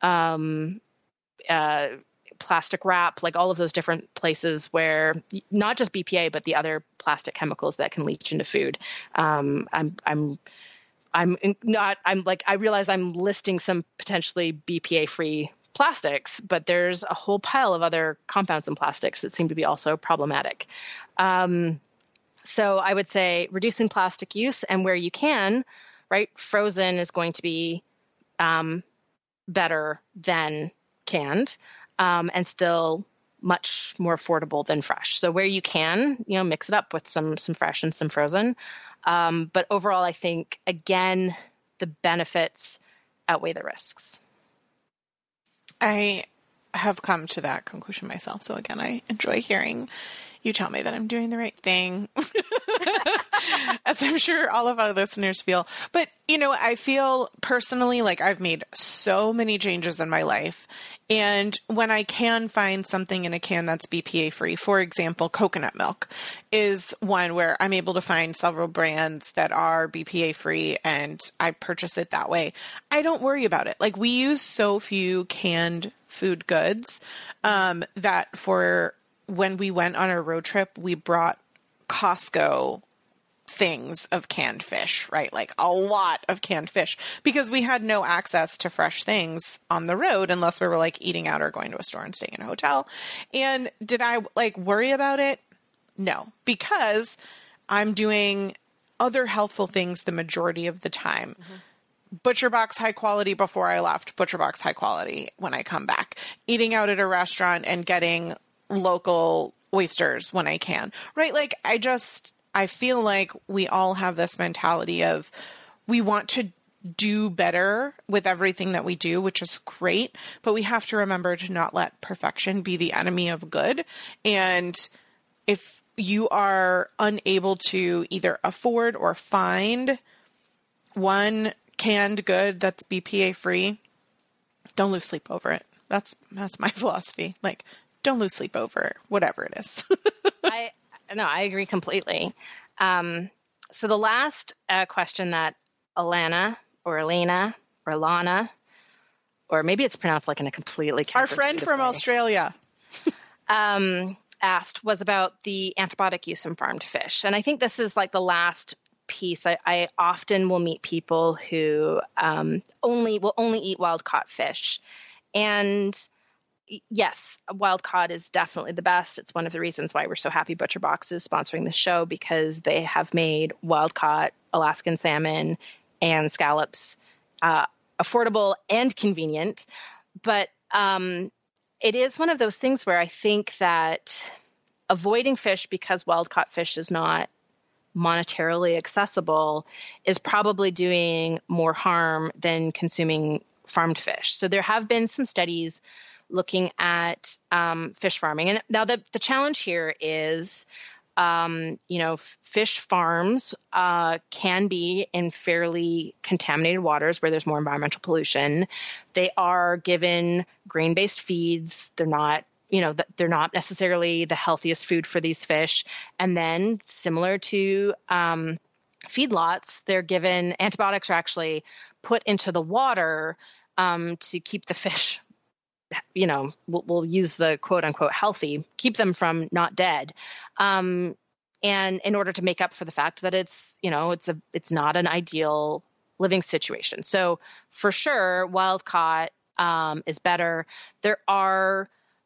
plastic wrap, like all of those different places where not just BPA, but the other plastic chemicals that can leach into food. I realize I'm listing some potentially BPA free plastics, but there's a whole pile of other compounds in plastics that seem to be also problematic. So I would say reducing plastic use, and where you can, right, frozen is going to be better than canned. And still much more affordable than fresh. So where you can, mix it up with some fresh and some frozen. But overall, I think, again, the benefits outweigh the risks. I have come to that conclusion myself. So again, I enjoy hearing you tell me that I'm doing the right thing, as I'm sure all of our listeners feel. But, I feel personally like I've made so many changes in my life. And when I can find something in a can that's BPA free, for example, coconut milk is one where I'm able to find several brands that are BPA free and I purchase it that way. I don't worry about it. Like, we use so few canned food goods that for when we went on our road trip, we brought Costco things of canned fish, right? Like a lot of canned fish, because we had no access to fresh things on the road unless we were like eating out or going to a store and staying in a hotel. And did I worry about it? No, because I'm doing other healthful things the majority of the time. Mm-hmm. ButcherBox high quality before I left, ButcherBox high quality when I come back, eating out at a restaurant and getting local oysters when I can, right? Like I feel like we all have this mentality of we want to do better with everything that we do, which is great, but we have to remember to not let perfection be the enemy of good. And if you are unable to either afford or find one canned good that's BPA free, don't lose sleep over it. That's my philosophy. Like, don't lose sleep over it, whatever it is. I agree completely. So the last question that Elena or Lana, or maybe it's pronounced like in a completely our friend from Australia, asked was about the antibiotic use in farmed fish. And I think this is like the last piece. I often will meet people who will only eat wild caught fish. And yes, wild caught is definitely the best. It's one of the reasons why we're so happy ButcherBox is sponsoring the show, because they have made wild caught Alaskan salmon and scallops affordable and convenient. But it is one of those things where I think that avoiding fish because wild-caught fish is not monetarily accessible is probably doing more harm than consuming farmed fish. So there have been some studies looking at fish farming. And now the challenge here is, fish farms can be in fairly contaminated waters where there's more environmental pollution. They are given grain-based feeds. They're not necessarily the healthiest food for these fish. And then similar to feedlots, they're given antibiotics are actually put into the water to keep the fish, we'll use the quote unquote healthy, keep them from not dead. And in order to make up for the fact that it's not an ideal living situation. So for sure, wild caught is better. There are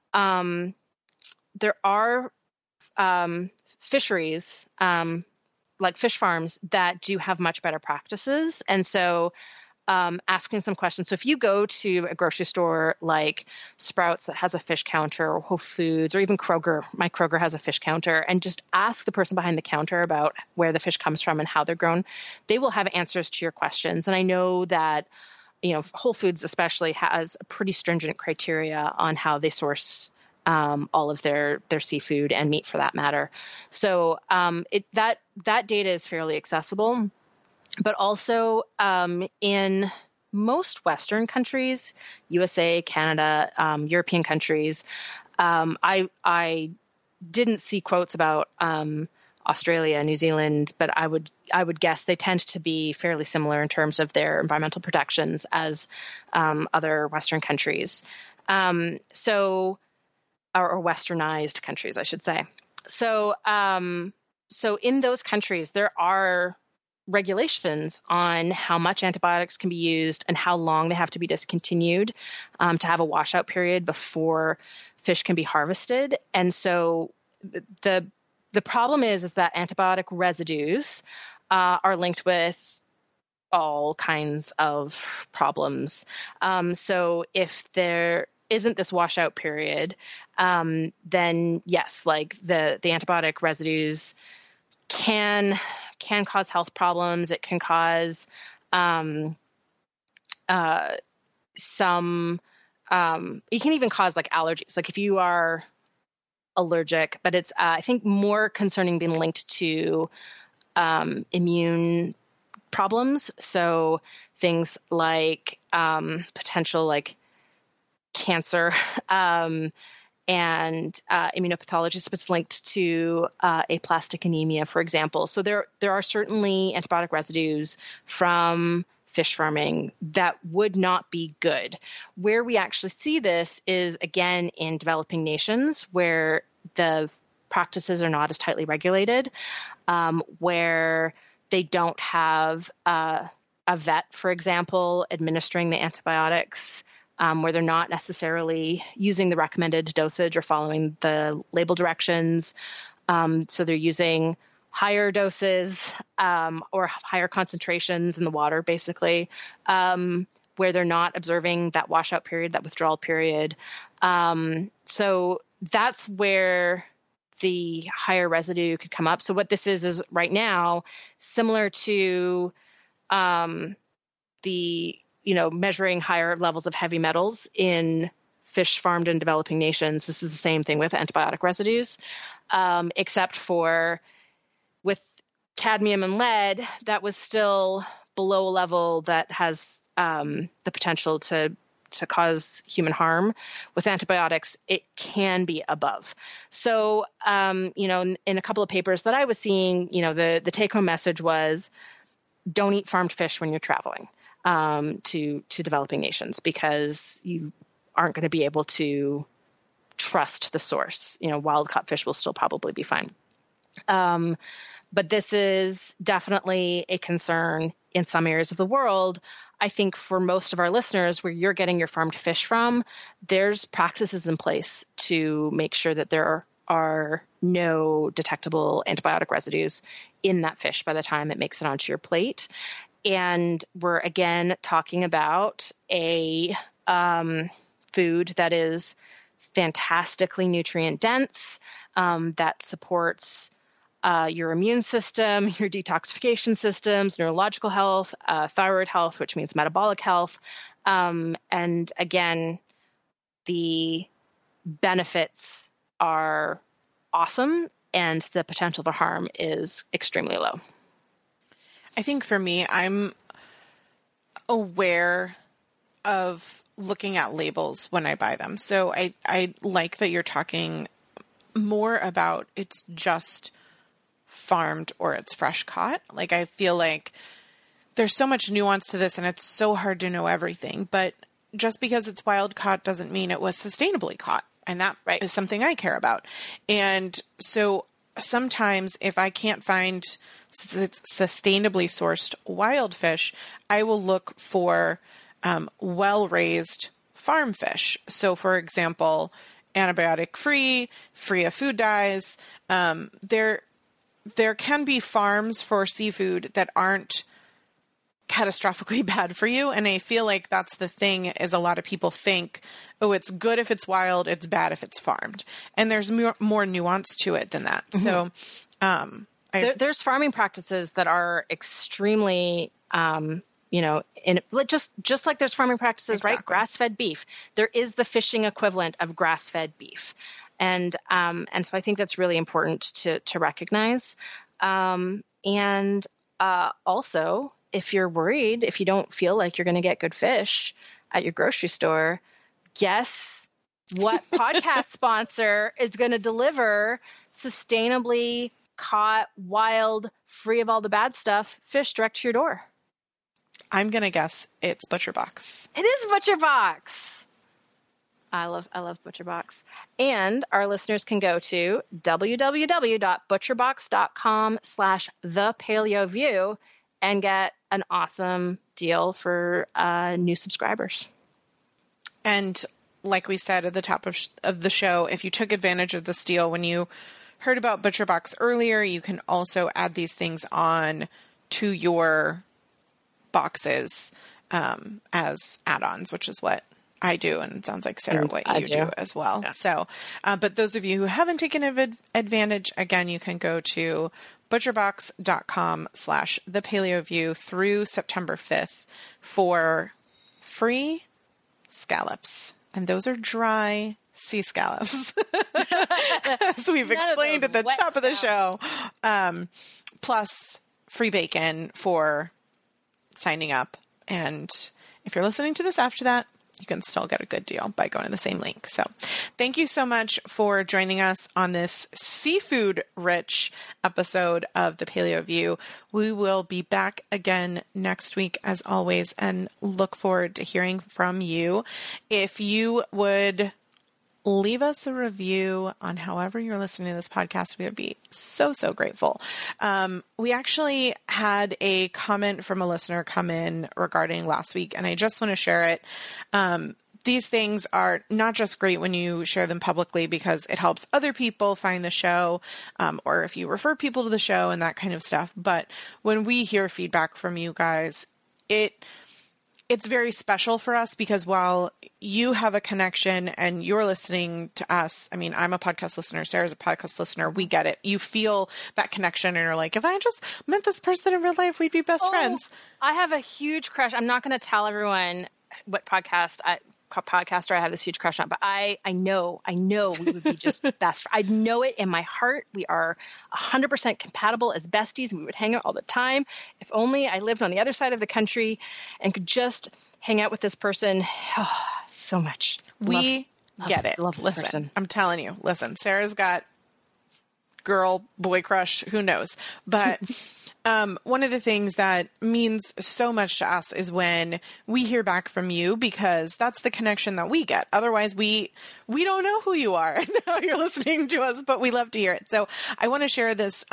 fisheries, like fish farms, that do have much better practices. And so asking some questions. So if you go to a grocery store like Sprouts that has a fish counter, or Whole Foods, or even Kroger, my Kroger has a fish counter, and just ask the person behind the counter about where the fish comes from and how they're grown, they will have answers to your questions. And I know that Whole Foods especially has a pretty stringent criteria on how they source all of their seafood and meat for that matter. So that data is fairly accessible, but also in most Western countries, USA, Canada, European countries, I didn't see quotes about Australia, New Zealand, but I would guess they tend to be fairly similar in terms of their environmental protections as other Western countries. Or Westernized countries, I should say. So in those countries, there are regulations on how much antibiotics can be used and how long they have to be discontinued to have a washout period before fish can be harvested. And so the problem is that antibiotic residues are linked with all kinds of problems. So if there isn't this washout period, then yes, like the antibiotic residues can cause health problems. It can cause some. It can even cause like allergies. Like if you are allergic, but it's I think more concerning being linked to immune problems. So things like potential like cancer and immunopathology, so it's linked to aplastic anemia, for example. So there are certainly antibiotic residues from fish farming that would not be good. Where we actually see this is, again, in developing nations where the practices are not as tightly regulated, where they don't have a vet, for example, administering the antibiotics, where they're not necessarily using the recommended dosage or following the label directions. So they're using higher doses or higher concentrations in the water, basically, where they're not observing that washout period, that withdrawal period. So that's where the higher residue could come up. So what this is right now similar to the measuring higher levels of heavy metals in fish farmed in developing nations. This is the same thing with antibiotic residues, except for with cadmium and lead, that was still below a level that has the potential to cause human harm. With antibiotics, it can be above. So, in a couple of papers that I was seeing, the take-home message was, don't eat farmed fish when you're traveling to developing nations, because you aren't going to be able to trust the source. Wild-caught fish will still probably be fine. But this is definitely a concern in some areas of the world. I think for most of our listeners, where you're getting your farmed fish from, there's practices in place to make sure that there are no detectable antibiotic residues in that fish by the time it makes it onto your plate. And we're, again, talking about a food that is fantastically nutrient dense, that supports your immune system, your detoxification systems, neurological health, thyroid health, which means metabolic health. And again, the benefits are awesome and the potential for harm is extremely low. I think for me, I'm aware of looking at labels when I buy them. So I like that you're talking more about it's just farmed or it's fresh caught. Like, I feel like there's so much nuance to this and it's so hard to know everything. But just because it's wild caught doesn't mean it was sustainably caught. And that is something I care about. And so sometimes if I can't find sustainably sourced wild fish, I will look for well-raised farm fish. So, for example, antibiotic-free, free of food dyes. There can be farms for seafood that aren't catastrophically bad for you. And I feel like that's the thing is a lot of people think, oh, it's good if it's wild, it's bad if it's farmed. And there's more nuance to it than that. Mm-hmm. So there's farming practices that are extremely, just like there's farming practices, exactly. Right? Grass-fed beef. There is the fishing equivalent of grass-fed beef. And so I think that's really important to recognize. Also, if you're worried, if you don't feel like you're going to get good fish at your grocery store, guess what podcast sponsor is going to deliver sustainably caught, wild, free of all the bad stuff fish direct to your door? I'm going to guess it's ButcherBox. It is ButcherBox. I love ButcherBox. And our listeners can go to www.butcherbox.com/thepaleoview and get an awesome deal for new subscribers. And like we said at the top of the show, if you took advantage of this deal when you heard about ButcherBox earlier, you can also add these things on to your boxes as add-ons, which is what I do, and it sounds like, Sarah, what you do as well. Yeah. So, but those of you who haven't taken advantage, again, you can go to butcherbox.com/thepaleoview through September 5th for free scallops. And those are dry sea scallops, as we've explained at the top of the show, plus free bacon for signing up. And if you're listening to this after that, you can still get a good deal by going to the same link. So thank you so much for joining us on this seafood-rich episode of The Paleo View. We will be back again next week, as always, and look forward to hearing from you. If you would leave us a review on however you're listening to this podcast, we would be so grateful. We actually had a comment from a listener come in regarding last week, and I just want to share it. These things are not just great when you share them publicly because it helps other people find the show, or if you refer people to the show and that kind of stuff. But when we hear feedback from you guys, it's very special for us because while you have a connection and you're listening to us, I mean, I'm a podcast listener, Sarah's a podcast listener, we get it. You feel that connection and you're like, if I just met this person in real life, we'd be best friends. I have a huge crush. I'm not going to tell everyone what podcaster I have this huge crush on, but I know we would be just best. I know it in my heart. We are 100% compatible as besties. We would hang out all the time. If only I lived on the other side of the country and could just hang out with this person. Oh, so much. We get it. Love this person. I'm telling you, listen, Sarah's got girl, boy crush, who knows? But one of the things that means so much to us is when we hear back from you, because that's the connection that we get. Otherwise, we don't know who you are and how you're listening to us, but we love to hear it. So I want to share this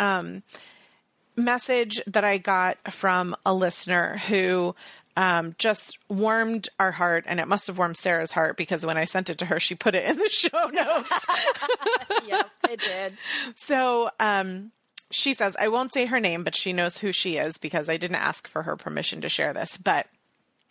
message that I got from a listener who just warmed our heart, and it must have warmed Sarah's heart because when I sent it to her, she put it in the show notes. Yep, it did. So, she says, I won't say her name, but she knows who she is because I didn't ask for her permission to share this. But,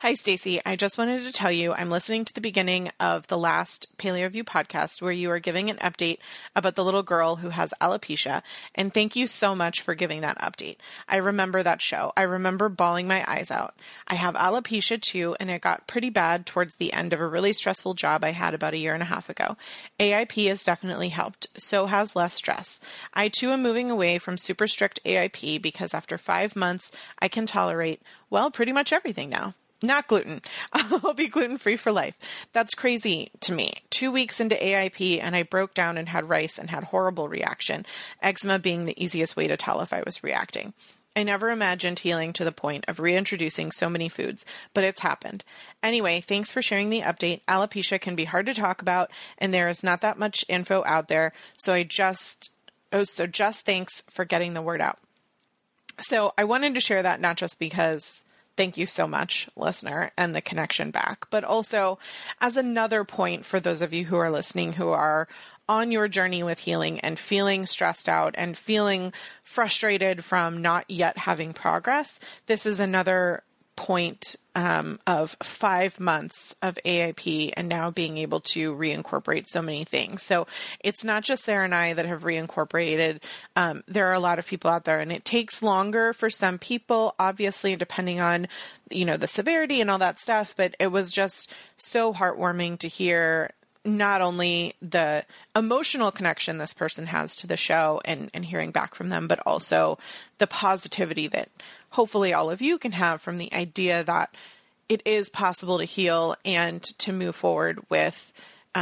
Hi, Stacey. I just wanted to tell you I'm listening to the beginning of the last Paleo View podcast where you are giving an update about the little girl who has alopecia, and thank you so much for giving that update. I remember that show. I remember bawling my eyes out. I have alopecia too, and it got pretty bad towards the end of a really stressful job I had about a year and a half ago. AIP has definitely helped. So has less stress. I too am moving away from super strict AIP because after 5 months, I can tolerate, well, pretty much everything now. Not gluten. I'll be gluten-free for life. That's crazy to me. 2 weeks into AIP and I broke down and had rice and had horrible reaction, eczema being the easiest way to tell if I was reacting. I never imagined healing to the point of reintroducing so many foods, but it's happened. Anyway, thanks for sharing the update. Alopecia can be hard to talk about and there is not that much info out there, so just thanks for getting the word out. So I wanted to share that not just because thank you so much, listener, and the connection back, but also as another point for those of you who are listening who are on your journey with healing and feeling stressed out and feeling frustrated from not yet having progress. This is another point of 5 months of AIP and now being able to reincorporate so many things. So it's not just Sarah and I that have reincorporated. There are a lot of people out there, and it takes longer for some people, obviously, depending on, the severity and all that stuff. But it was just so heartwarming to hear not only the emotional connection this person has to the show and hearing back from them, but also the positivity that hopefully all of you can have from the idea that it is possible to heal and to move forward with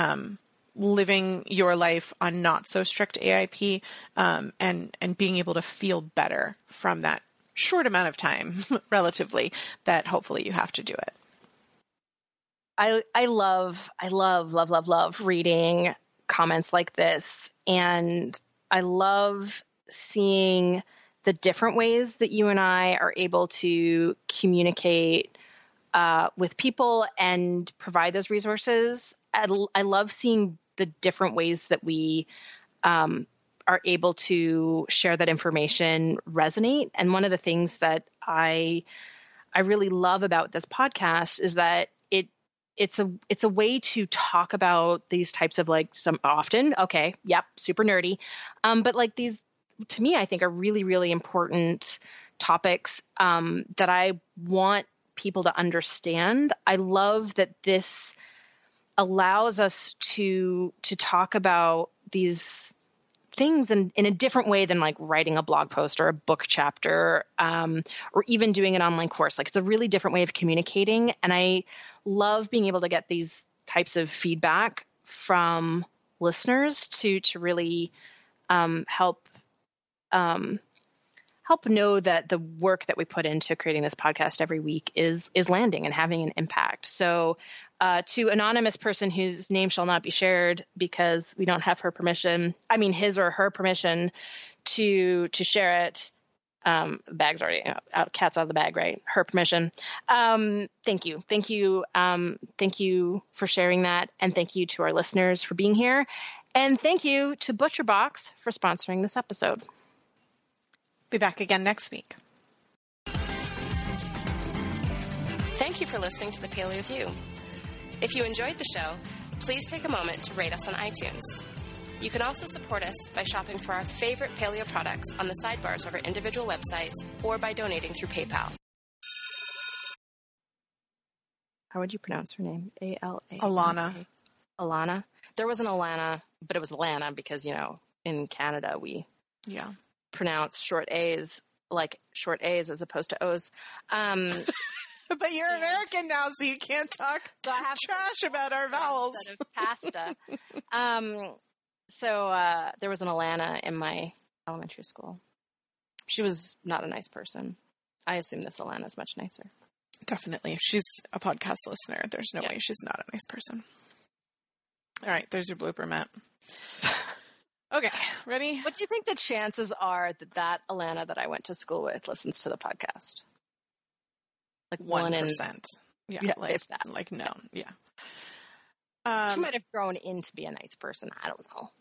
living your life on not so strict AIP and being able to feel better from that short amount of time, relatively, that hopefully you have to do it. I love reading comments like this. And I love seeing the different ways that you and I are able to communicate with people and provide those resources. I love seeing the different ways that we are able to share that information resonate. And one of the things that I really love about this podcast is that it's a way to talk about these types of super nerdy, but these, to me, I think are really, really important topics that I want people to understand. I love that this allows us to talk about these things in a different way than writing a blog post or a book chapter, or even doing an online course. It's a really different way of communicating. And I love being able to get these types of feedback from listeners to really help know that the work that we put into creating this podcast every week is landing and having an impact. So to anonymous person whose name shall not be shared because we don't have her permission, his or her permission to share it. Bag's already out, cat's out of the bag, right? Her permission. Thank you. Thank you for sharing that. And thank you to our listeners for being here. And thank you to ButcherBox for sponsoring this episode. Be back again next week. Thank you for listening to the Paleo View. If you enjoyed the show, please take a moment to rate us on iTunes. You can also support us by shopping for our favorite paleo products on the sidebars of our individual websites or by donating through PayPal. How would you pronounce her name? A-L-A. Alana. Alana. There was an Alana, but it was Alana because, in Canada we pronounce short A's like short A's as opposed to O's. But you're American now, so you can't talk trash about our vowels. Instead of pasta. So there was an Alana in my elementary school. She was not a nice person. I assume this Alana is much nicer. Definitely. If she's a podcast listener, there's no way she's not a nice person. All right, there's your blooper, Matt. Okay, ready? What do you think the chances are that Alana that I went to school with listens to the podcast? 1%. Yeah, if that. no, yeah. She might have grown in to be a nice person. I don't know.